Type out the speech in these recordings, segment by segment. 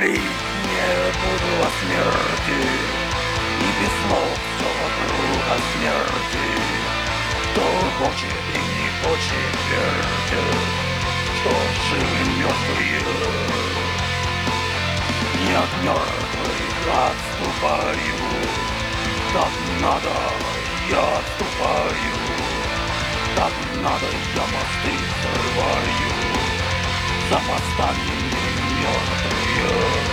говорить не буду о смерти, и без слов все вокруг о смерти. Кто хочет и не хочет вертит, что живы мертвые. Не от мертвых отступаю, так надо, я отступаю, так надо, я мосты взрываю, за мостами мертвые.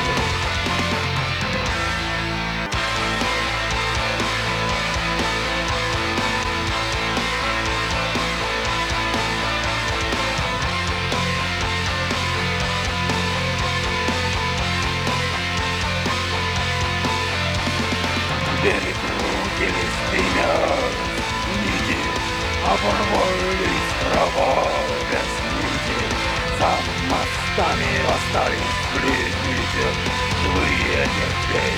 Перекрутились стремясь нити, оборвались кровавые нити. За мостами остались пленники, живые терпения.